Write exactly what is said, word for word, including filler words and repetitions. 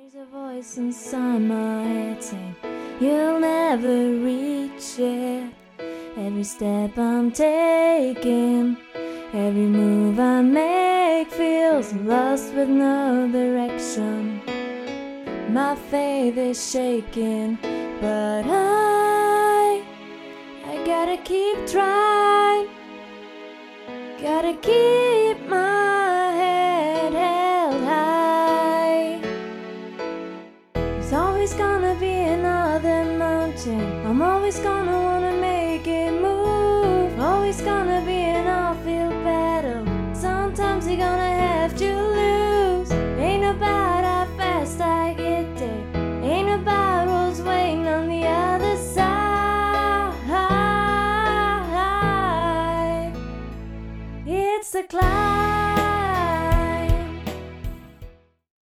There's a voice inside my head saying you'll never reach it. Every step I'm taking, every move I make feels lost with no direction. My faith is shaking, but I, I gotta keep trying. Gotta keep my head held high. There's always gonna be another mountain. I'm always gonna wanna make it move. Always gonna be an uphill battle. Sometimes you're gonna have to lose. Ain't about how fast I get there. Ain't about what's waiting on the other side. It's the cloud.